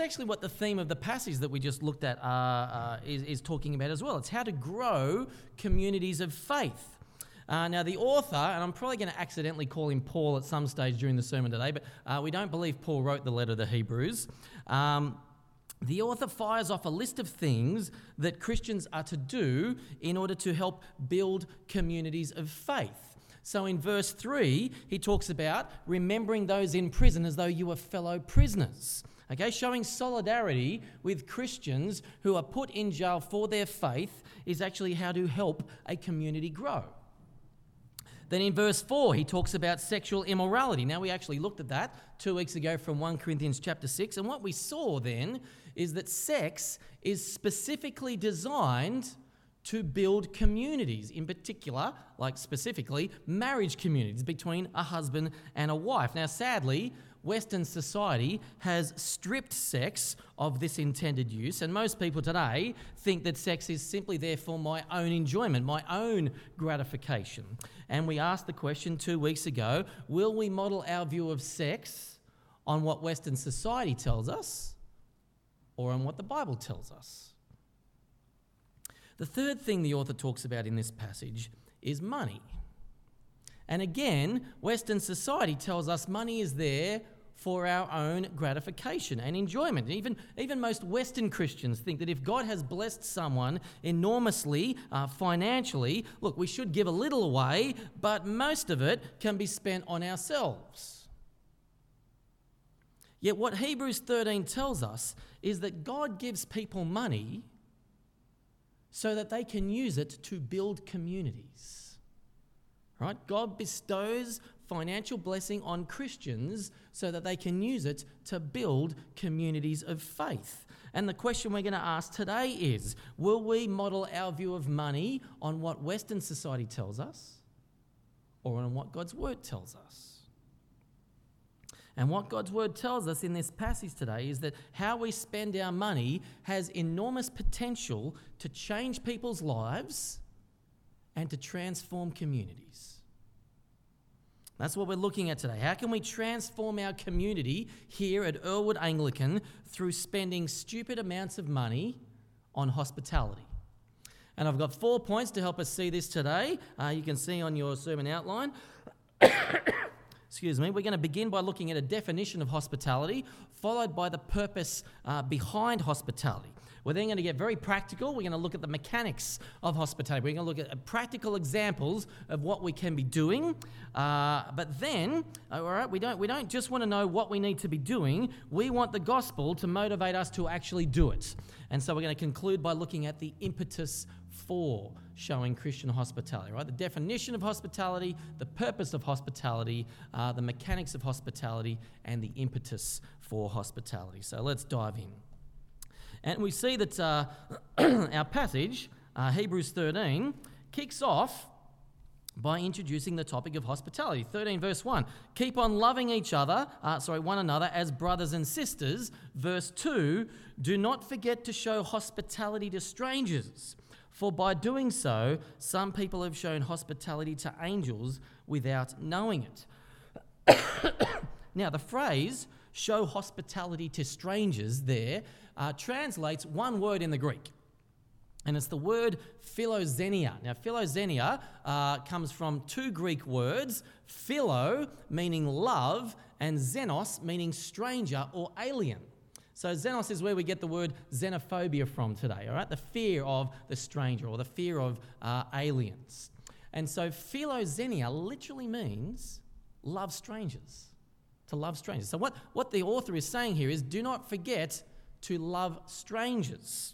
Actually, what the theme of the passage that we just looked at is talking about as well. It's how to grow communities of faith. Now, the author, and I'm probably going to accidentally call him Paul at some stage during the sermon today, but we don't believe Paul wrote the letter to the Hebrews. The author fires off a list of things that Christians are to do in order to help build communities of faith. So in verse 3, he talks about remembering those in prison as though you were fellow prisoners. Okay, showing solidarity with Christians who are put in jail for their faith is actually how to help a community grow. Then in verse 4, he talks about sexual immorality. Now, we actually looked at that 2 weeks ago from 1 Corinthians chapter 6, and what we saw then is that sex is specifically designed to build communities, in particular, like specifically, marriage communities between a husband and a wife. Now, sadly, Western society has stripped sex of this intended use, and most people today think that sex is simply there for my own enjoyment, my own gratification. And we asked the question 2 weeks ago, will we model our view of sex on what Western society tells us or on what the Bible tells us? The third thing the author talks about in this passage is money. And again, Western society tells us money is there for our own gratification and enjoyment. Even most Western Christians think that if God has blessed someone enormously financially, look, we should give a little away, but most of it can be spent on ourselves. Yet what Hebrews 13 tells us is that God gives people money so that they can use it to build communities. Right? God bestows financial blessing on Christians so that they can use it to build communities of faith. And the question we're going to ask today is, will we model our view of money on what Western society tells us or on what God's Word tells us? And what God's Word tells us in this passage today is that how we spend our money has enormous potential to change people's lives and to transform communities. That's what we're looking at today. How can we transform our community here at Earlwood Anglican through spending stupid amounts of money on hospitality? And I've got 4 points to help us see this today. You can see on your sermon outline. Excuse me. We're going to begin by looking at a definition of hospitality, followed by the purpose behind hospitality. We're then going to get very practical. We're going to look at the mechanics of hospitality. We're going to look at practical examples of what we can be doing. But then, all right, we don't just want to know what we need to be doing. We want the gospel to motivate us to actually do it. And so we're going to conclude by looking at the impetus for showing Christian hospitality, right? The definition of hospitality, the purpose of hospitality, the mechanics of hospitality, and the impetus for hospitality. So let's dive in. And we see that our passage, Hebrews 13, kicks off by introducing the topic of hospitality. 13 verse 1, keep on loving one another as brothers and sisters. Verse 2, do not forget to show hospitality to strangers, for by doing so, some people have shown hospitality to angels without knowing it. Now, the phrase, show hospitality to strangers there, translates one word in the Greek, and it's the word philoxenia. Now, philoxenia comes from two Greek words, philo, meaning love, and xenos, meaning stranger or alien. So xenos is where we get the word xenophobia from today, all right? The fear of the stranger or the fear of aliens. And so philoxenia literally means love strangers, to love strangers. So what the author is saying here is do not forget to love strangers.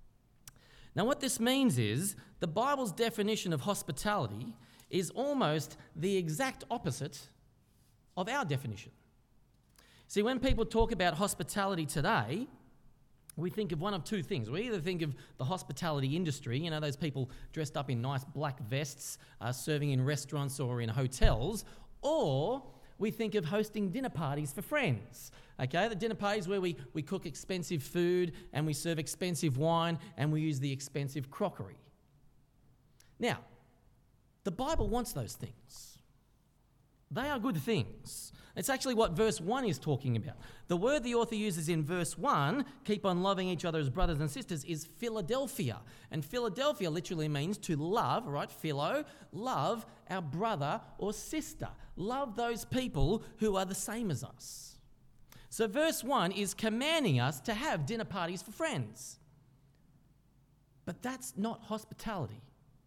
Now, what this means is the Bible's definition of hospitality is almost the exact opposite of our definition. See, when people talk about hospitality today, we think of one of two things. We either think of the hospitality industry, you know, those people dressed up in nice black vests, serving in restaurants or in hotels, or we think of hosting dinner parties for friends. Okay, the dinner parties where we cook expensive food and we serve expensive wine and we use the expensive crockery. Now, the Bible wants those things. They are good things. It's actually what verse 1 is talking about. The word the author uses in verse 1, keep on loving each other as brothers and sisters, is Philadelphia. And Philadelphia literally means to love, right? Philo, love our brother or sister. Love those people who are the same as us. So verse 1 is commanding us to have dinner parties for friends. But that's not hospitality,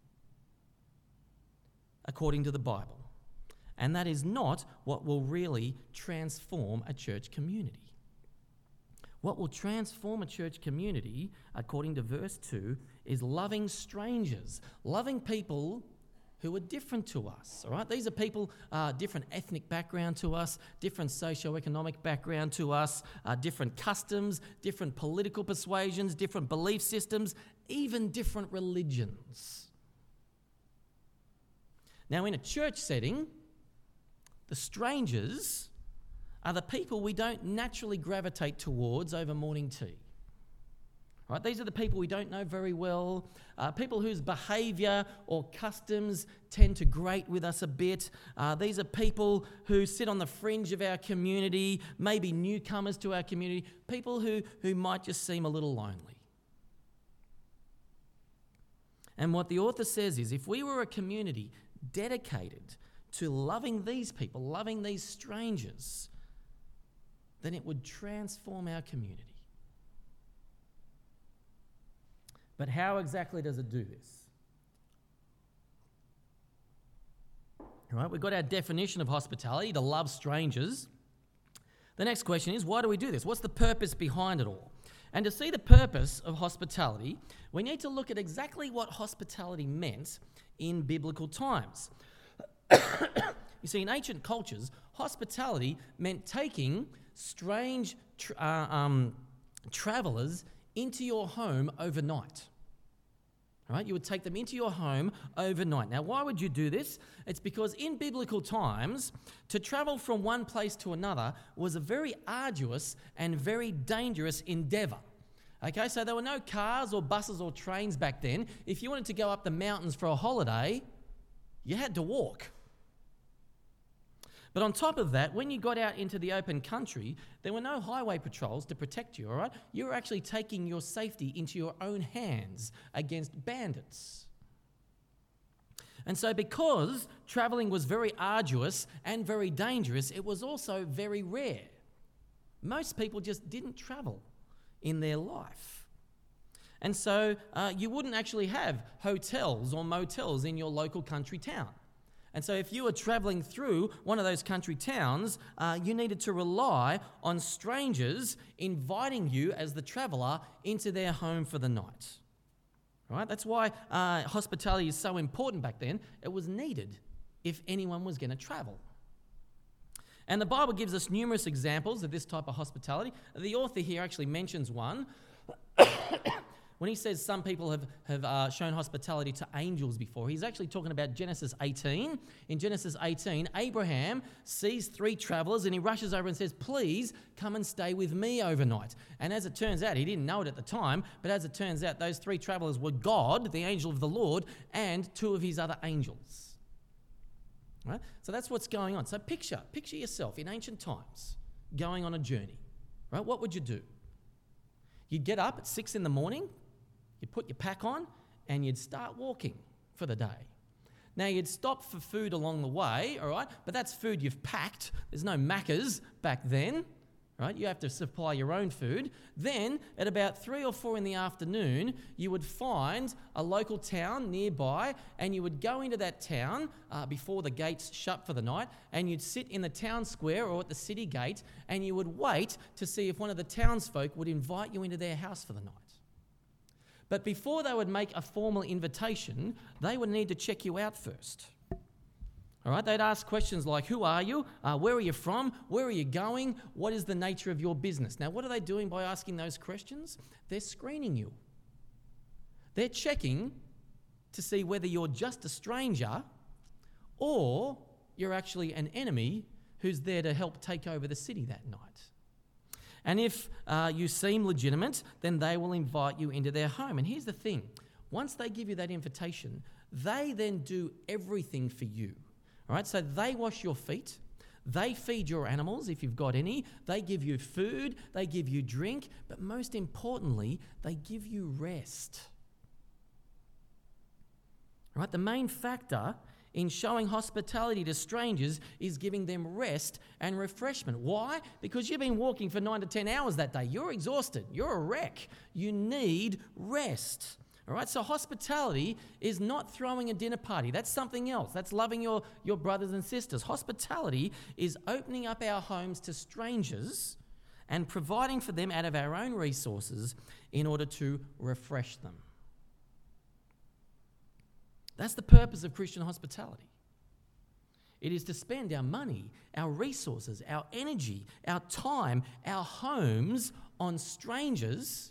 according to the Bible. And that is not what will really transform a church community. What will transform a church community, according to verse 2, is loving strangers, loving people who are different to us, all right? These are people, different ethnic background to us, different socio-economic background to us, different customs, different political persuasions, different belief systems, even different religions. Now, in a church setting, the strangers are the people we don't naturally gravitate towards over morning tea. Right? These are the people we don't know very well, people whose behaviour or customs tend to grate with us a bit. These are people who sit on the fringe of our community, maybe newcomers to our community, people who might just seem a little lonely. And what the author says is, if we were a community dedicated to loving these people, loving these strangers, then it would transform our community. But how exactly does it do this? All right, we've got our definition of hospitality, to love strangers. The next question is, why do we do this? What's the purpose behind it all? And to see the purpose of hospitality, we need to look at exactly what hospitality meant in biblical times. You see, in ancient cultures, hospitality meant taking strange travellers into your home overnight. All right? You would take them into your home overnight. Now, why would you do this? It's because in biblical times, to travel from one place to another was a very arduous and very dangerous endeavour. Okay, so there were no cars or buses or trains back then. If you wanted to go up the mountains for a holiday, you had to walk. But on top of that, when you got out into the open country, there were no highway patrols to protect you, all right? You were actually taking your safety into your own hands against bandits. And so because travelling was very arduous and very dangerous, it was also very rare. Most people just didn't travel in their life. And so you wouldn't actually have hotels or motels in your local country town. And so if you were travelling through one of those country towns, you needed to rely on strangers inviting you as the traveller into their home for the night. Right? That's why hospitality is so important back then. It was needed if anyone was going to travel. And the Bible gives us numerous examples of this type of hospitality. The author here actually mentions one. When he says some people have shown hospitality to angels before, he's actually talking about Genesis 18. In Genesis 18, Abraham sees 3 travelers and he rushes over and says, please come and stay with me overnight. And as it turns out, he didn't know it at the time, but as it turns out, those 3 travelers were God, the angel of the Lord, and 2 of his other angels. Right? So that's what's going on. So picture yourself in ancient times going on a journey. Right? What would you do? You'd get up at 6 in the morning, you'd put your pack on, and you'd start walking for the day. Now, you'd stop for food along the way, all right? But that's food you've packed. There's no Maccas back then, right? You have to supply your own food. Then, at about 3 or 4 in the afternoon, you would find a local town nearby, and you would go into that town before the gates shut for the night, and you'd sit in the town square or at the city gate, and you would wait to see if one of the townsfolk would invite you into their house for the night. But before they would make a formal invitation, they would need to check you out first. All right, they'd ask questions like, who are you? Where are you from? Where are you going? What is the nature of your business? Now, what are they doing by asking those questions? They're screening you. They're checking to see whether you're just a stranger or you're actually an enemy who's there to help take over the city that night. And if you seem legitimate, then they will invite you into their home. And here's the thing. Once they give you that invitation, they then do everything for you. All right, so they wash your feet. They feed your animals, if you've got any. They give you food. They give you drink. But most importantly, they give you rest. All right, the main factor in showing hospitality to strangers is giving them rest and refreshment. Why? Because you've been walking for 9 to 10 hours that day. You're exhausted. You're a wreck. You need rest. All right, so hospitality is not throwing a dinner party. That's something else. That's loving your brothers and sisters. Hospitality is opening up our homes to strangers and providing for them out of our own resources in order to refresh them. That's the purpose of Christian hospitality. It is to spend our money, our resources, our energy, our time, our homes on strangers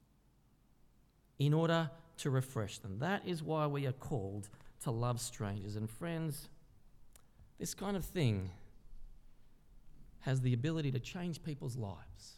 in order to refresh them. That is why we are called to love strangers. And friends, this kind of thing has the ability to change people's lives.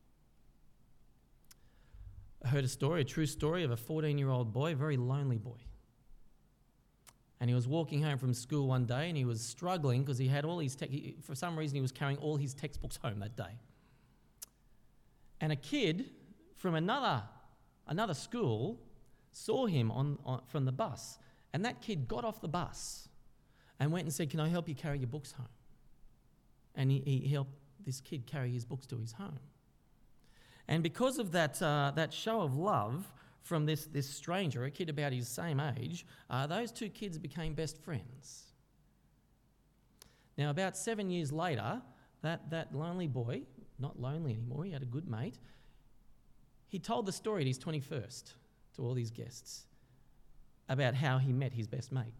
I heard a true story of a 14-year-old boy, a very lonely boy. And he was walking home from school one day and he was struggling because he had all his for some reason he was carrying all his textbooks home that day. And a kid from another school saw him from the bus, and that kid got off the bus and went and said, "Can I help you carry your books home?" And he helped this kid carry his books to his home. And because of that show of love from this stranger, a kid about his same age, those two kids became best friends. Now, about 7 years later, that lonely boy, not lonely anymore, he had a good mate, he told the story at his 21st to all these guests about how he met his best mate.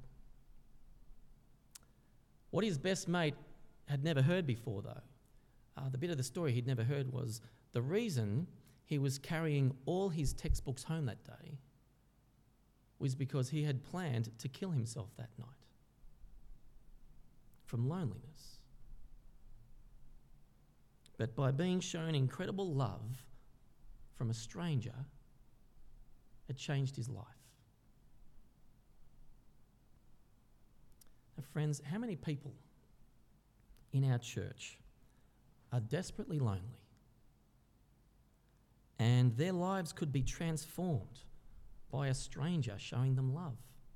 What his best mate had never heard before, though, the bit of the story he'd never heard was the reason he was carrying all his textbooks home that day was because he had planned to kill himself that night from loneliness. But by being shown incredible love from a stranger, it changed his life. Now, friends, how many people in our church are desperately lonely and their lives could be transformed by a stranger showing them love?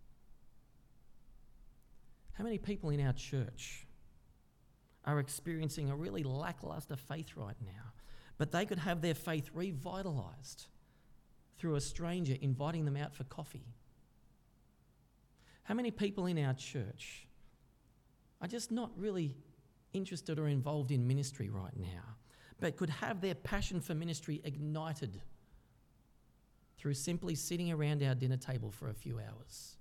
How many people in our church are experiencing a really lackluster faith right now, but they could have their faith revitalized through a stranger inviting them out for coffee? How many people in our church are just not really interested or involved in ministry right now, but could have their passion for ministry ignited through simply sitting around our dinner table for a few hours?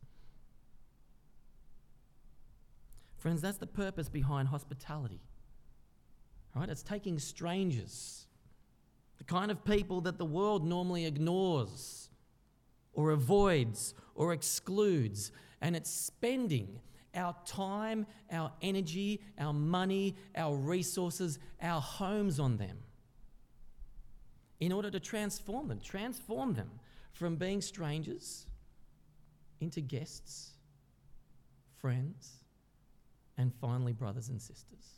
Friends, that's the purpose behind hospitality. Right? It's taking strangers, the kind of people that the world normally ignores or avoids or excludes, and it's spending our time, our energy, our money, our resources, our homes on them in order to transform them from being strangers into guests, friends, and finally brothers and sisters.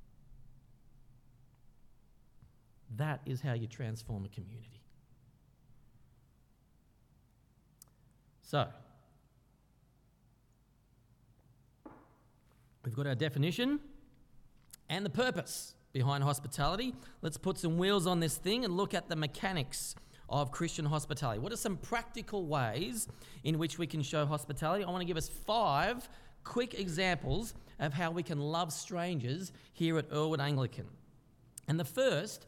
That is how you transform a community. So, we've got our definition and the purpose behind hospitality. Let's put some wheels on this thing and look at the mechanics of Christian hospitality. What are some practical ways in which we can show hospitality? I want to give us 5 quick examples of how we can love strangers here at Earlwood Anglican. And the first,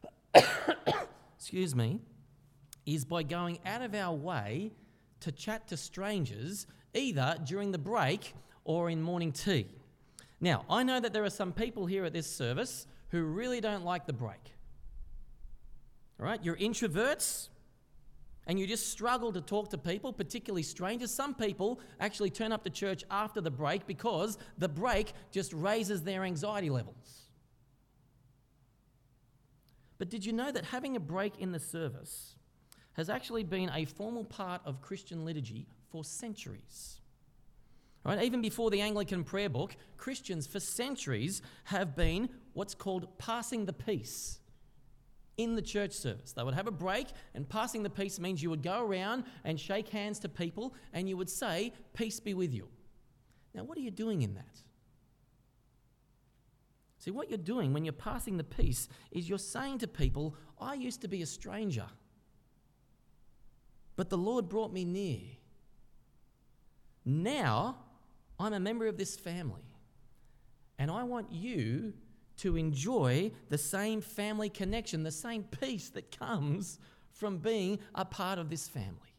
is by going out of our way to chat to strangers either during the break or in morning tea. Now, I know that there are some people here at this service who really don't like the break. All right, you're introverts and you just struggle to talk to people, particularly strangers. Some people actually turn up to church after the break because the break just raises their anxiety levels. But did you know that having a break in the service has actually been a formal part of Christian liturgy for centuries? Right? Even before the Anglican prayer book, Christians for centuries have been what's called passing the peace in the church service. They would have a break, and passing the peace means you would go around and shake hands to people and you would say, "Peace be with you." Now, what are you doing in that? See, what you're doing when you're passing the peace is you're saying to people, "I used to be a stranger, but the Lord brought me near. Now, I'm a member of this family, and I want you to enjoy the same family connection, the same peace that comes from being a part of this family."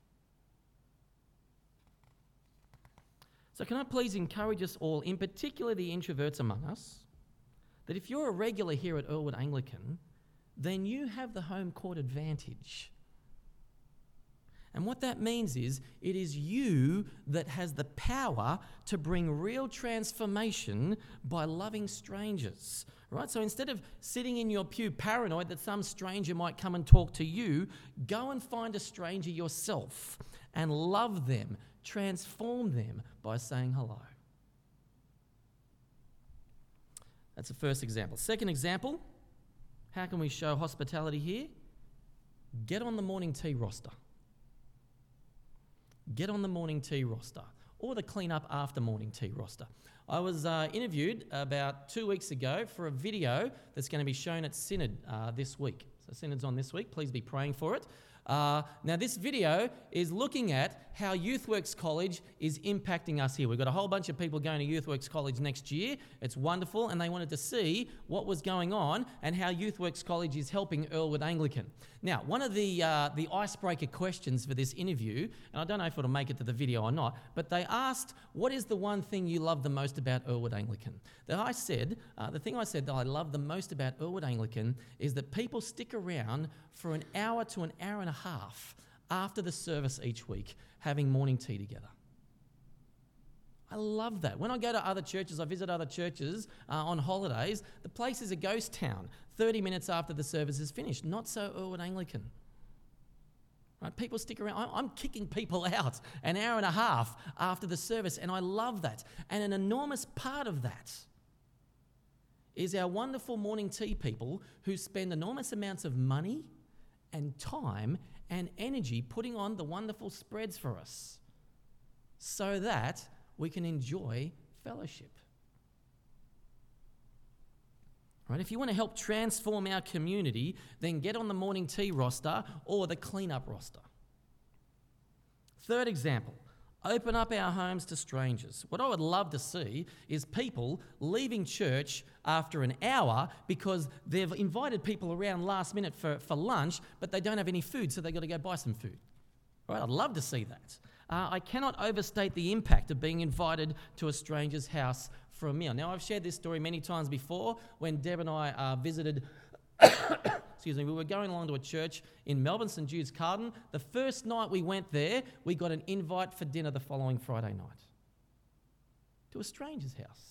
So can I please encourage us all, in particular the introverts among us, that if you're a regular here at Earlwood Anglican, then you have the home court advantage. And what that means is, it is you that has the power to bring real transformation by loving strangers, right? So instead of sitting in your pew paranoid that some stranger might come and talk to you, go and find a stranger yourself and love them, transform them by saying hello. That's the first example. Second example, how can we show hospitality here? Get on the morning tea roster. Get on the morning tea roster, or the clean up after morning tea roster. I was interviewed about 2 weeks ago for a video that's going to be shown at Synod this week. So Synod's on this week. Please be praying for it. Now, this video is looking at how YouthWorks College is impacting us here. We've got a whole bunch of people going to YouthWorks College next year. It's wonderful, and they wanted to see what was going on and how YouthWorks College is helping Earlwood Anglican. Now, one of the icebreaker questions for this interview, and I don't know if it'll make it to the video or not, but they asked, "What is the one thing you love the most about Earlwood Anglican?" The thing I said that I love the most about Earlwood Anglican is that people stick around for an hour to an hour and a half after the service each week, having morning tea together. I love that. When I go to other churches, I visit other churches on holidays, the place is a ghost town 30 minutes after the service is finished. Not so Earlwood Anglican. Right? People stick around. I'm kicking people out an hour and a half after the service, and I love that. And an enormous part of that is our wonderful morning tea people who spend enormous amounts of money and time and energy putting on the wonderful spreads for us so that we can enjoy fellowship. Right? If you want to help transform our community, then get on the morning tea roster or the cleanup roster. Third example, open up our homes to strangers. What I would love to see is people leaving church after an hour because they've invited people around last minute for lunch, but they don't have any food, so they've got to go buy some food. Right? I'd love to see that. I cannot overstate the impact of being invited to a stranger's house for a meal. Now, I've shared this story many times before when Deb and I visited we were going along to a church in Melbourne, St Jude's Carlton. The first night we went there, we got an invite for dinner the following Friday night to a stranger's house.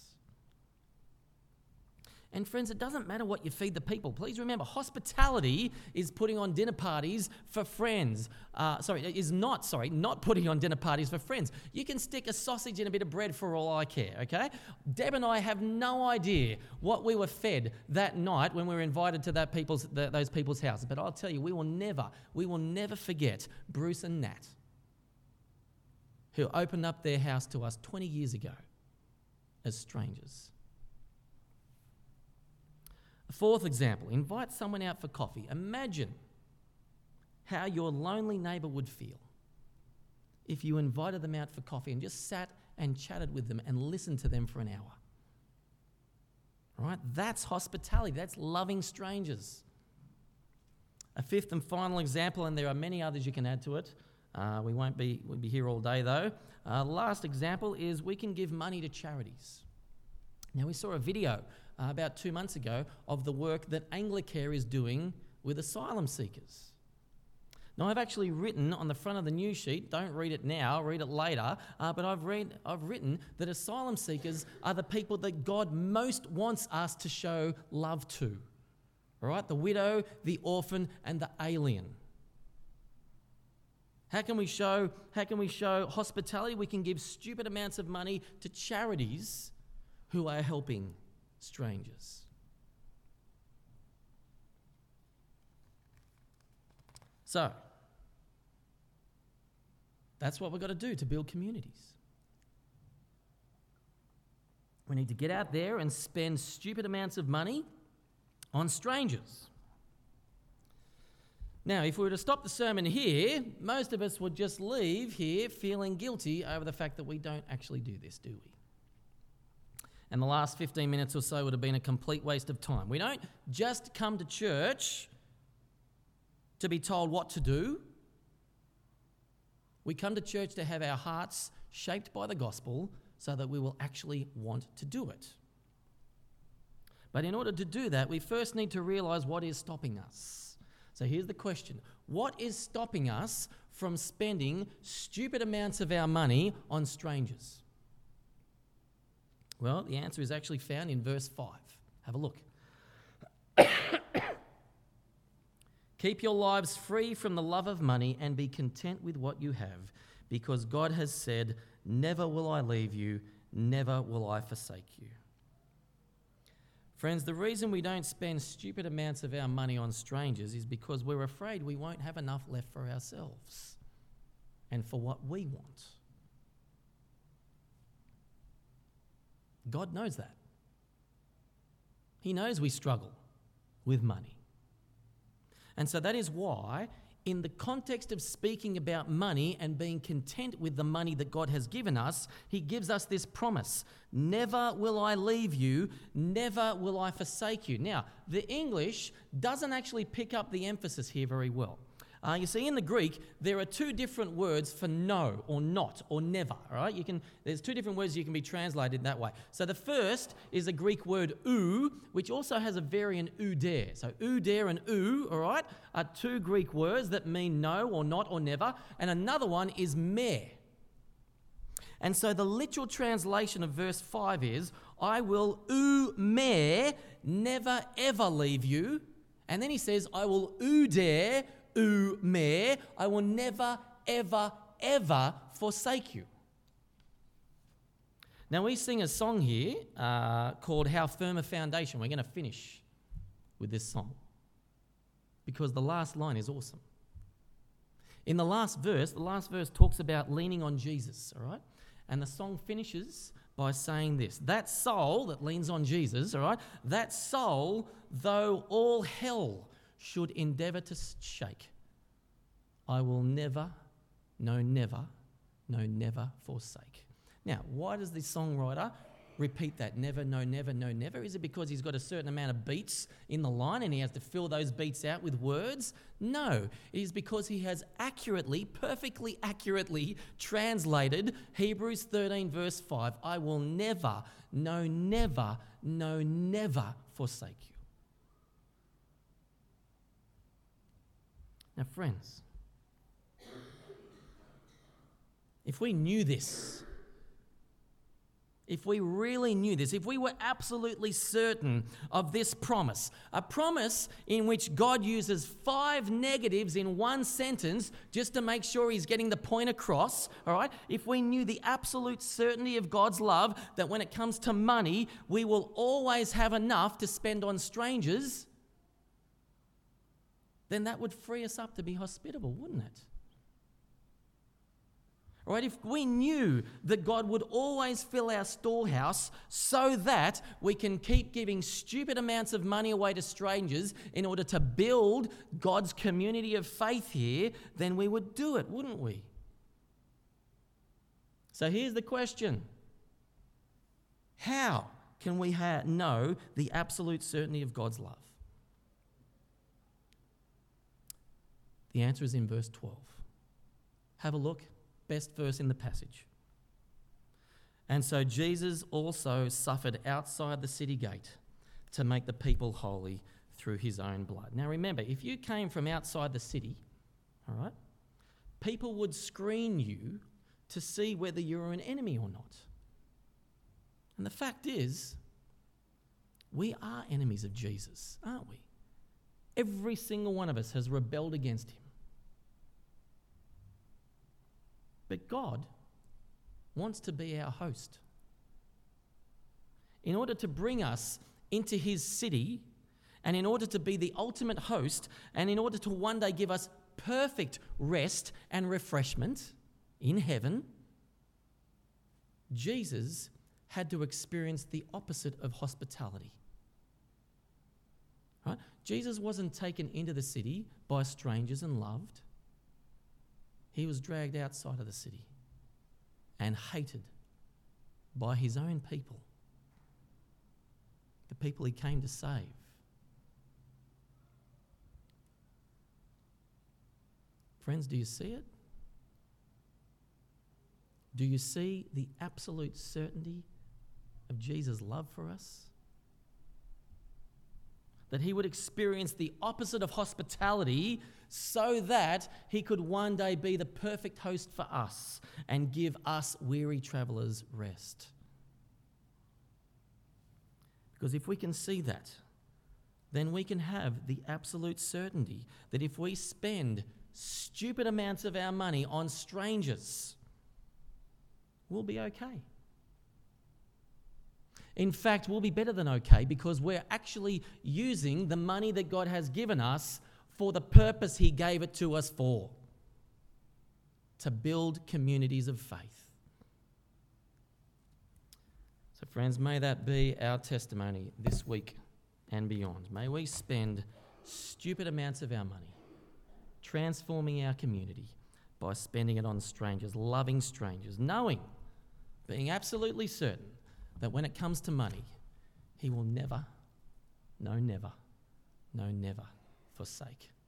And friends, it doesn't matter what you feed the people. Please remember, hospitality is putting on dinner parties for friends. Not putting on dinner parties for friends. You can stick a sausage in a bit of bread for all I care, okay? Deb and I have no idea what we were fed that night when we were invited to those people's houses. But I'll tell you, we will never forget Bruce and Nat, who opened up their house to us 20 years ago as strangers. Fourth example, invite someone out for coffee. Imagine how your lonely neighbour would feel if you invited them out for coffee and just sat and chatted with them and listened to them for an hour. All right? That's hospitality. That's loving strangers. A fifth and final example, and there are many others you can add to it. We'll be here all day though. Last example is we can give money to charities. Now, we saw a video about 2 months ago of the work that Anglicare is doing with asylum seekers. Now, I've actually written on the front of the news sheet, don't read it now, read it later, but I've written that asylum seekers are the people that God most wants us to show love to. All right? The widow, the orphan, and the alien. How can we show hospitality? We can give stupid amounts of money to charities who are helping strangers. So, that's what we've got to do to build communities. We need to get out there and spend stupid amounts of money on strangers. Now, if we were to stop the sermon here, most of us would just leave here feeling guilty over the fact that we don't actually do this, do we? And the last 15 minutes or so would have been a complete waste of time. We don't just come to church to be told what to do. We come to church to have our hearts shaped by the gospel so that we will actually want to do it. But in order to do that, we first need to realise what is stopping us. So here's the question. What is stopping us from spending stupid amounts of our money on strangers? Well, the answer is actually found in verse 5. Have a look. Keep your lives free from the love of money and be content with what you have, because God has said, never will I leave you, never will I forsake you. Friends, the reason we don't spend stupid amounts of our money on strangers is because we're afraid we won't have enough left for ourselves and for what we want. God knows that. He knows we struggle with money. And so that is why, in the context of speaking about money and being content with the money that God has given us, he gives us this promise: never will I leave you, never will I forsake you. Now, the English doesn't actually pick up the emphasis here very well. You see, in the Greek, there are two different words for no or not or never, all right? There's two different words you can be translated that way. So the first is a Greek word ou, which also has a variant ouder. So ouder and ou, all right, are two Greek words that mean no or not or never. And another one is me. And so the literal translation of verse 5 is, I will ou me, never ever leave you. And then he says, I will ouder ou me, I will never, ever, ever forsake you. Now we sing a song here called How Firm a Foundation. We're going to finish with this song because the last line is awesome. In the last verse talks about leaning on Jesus, all right? And the song finishes by saying this: that soul that leans on Jesus, all right, that soul, though all hell should endeavour to shake, I will never, no never, no never forsake. Now, why does the songwriter repeat that never, no never, no never? Is it because he's got a certain amount of beats in the line and he has to fill those beats out with words? No, it is because he has perfectly accurately translated Hebrews 13 verse 5, I will never, no never, no never forsake you. Now, friends, if we knew this, if we really knew this, if we were absolutely certain of this promise, a promise in which God uses 5 negatives in one sentence just to make sure he's getting the point across, all right? If we knew the absolute certainty of God's love, that when it comes to money, we will always have enough to spend on strangers, then that would free us up to be hospitable, wouldn't it? All right, if we knew that God would always fill our storehouse so that we can keep giving stupid amounts of money away to strangers in order to build God's community of faith here, then we would do it, wouldn't we? So here's the question. How can we know the absolute certainty of God's love? The answer is in verse 12. Have a look. Best verse in the passage. And so Jesus also suffered outside the city gate to make the people holy through his own blood. Now remember, if you came from outside the city, all right, people would screen you to see whether you're an enemy or not. And the fact is, we are enemies of Jesus, aren't we? Every single one of us has rebelled against him. But God wants to be our host. In order to bring us into his city, and in order to be the ultimate host, and in order to one day give us perfect rest and refreshment in heaven, Jesus had to experience the opposite of hospitality. Right? Jesus wasn't taken into the city by strangers and loved. He was dragged outside of the city and hated by his own people, the people he came to save. Friends, do you see it? Do you see the absolute certainty of Jesus' love for us? That he would experience the opposite of hospitality so that he could one day be the perfect host for us and give us weary travellers rest. Because if we can see that, then we can have the absolute certainty that if we spend stupid amounts of our money on strangers, we'll be okay. In fact, we'll be better than okay because we're actually using the money that God has given us for the purpose he gave it to us for, to build communities of faith. So friends, may that be our testimony this week and beyond. May we spend stupid amounts of our money transforming our community by spending it on strangers, loving strangers, knowing, being absolutely certain that when it comes to money, he will never forsake.